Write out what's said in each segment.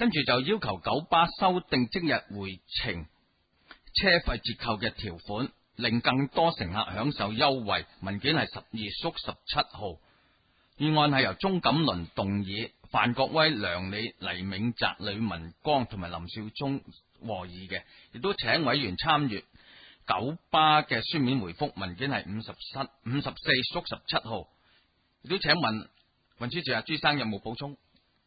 跟住就要求九巴修訂即日回程車費折扣嘅條款，令更多乘客享受優惠。文件係12月17號。議案係由鍾錦麟動議，范國威、梁理、黎銘澤、呂文光同埋林少聰和議嘅，亦都請委員參閱九巴嘅書面回覆。文件係54月17號。亦都請問運輸署朱生有冇補充？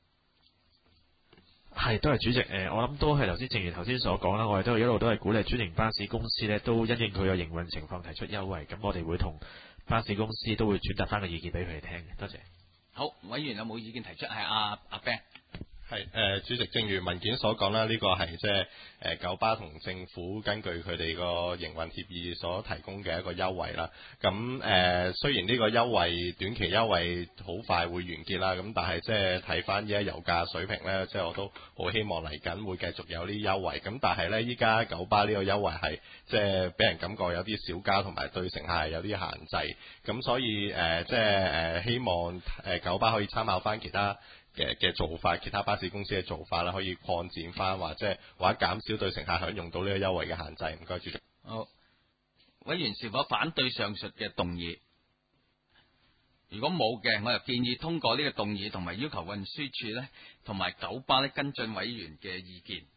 係，都係主席。我諗都係頭先，正如頭先所講啦，我哋都一路都係鼓勵專營巴士公司呢，都因應佢嘅營運情況提出優惠。咁我哋會同巴士公司都會轉達翻個意見俾佢哋聽嘅。多謝。 好，委員有冇意見提出？係阿 Ben。 係主席，正如文件所講啦，呢個係即係九巴同政府根據佢哋個營運協議所提供嘅一個優惠啦。咁雖然呢個優惠短期優惠好快會完結啦，咁但係即係睇翻依家油價水平呢，即係我都好希望嚟緊會繼續有啲優惠。咁但係呢，依家九巴呢個優惠係即係俾人感覺有啲少加，同埋對乘客係有啲限制。咁所以即係希望九巴可以參考翻其他嘅做法，其他巴士公司嘅做法啦，可以擴展翻，或者減少對乘客享用到呢個優惠嘅限制。唔該，主席。 好，委員是否反對上述嘅動議？如果冇嘅，我就建議通過呢個動議，同埋要求運輸署呢同埋九巴呢跟進委員嘅意見。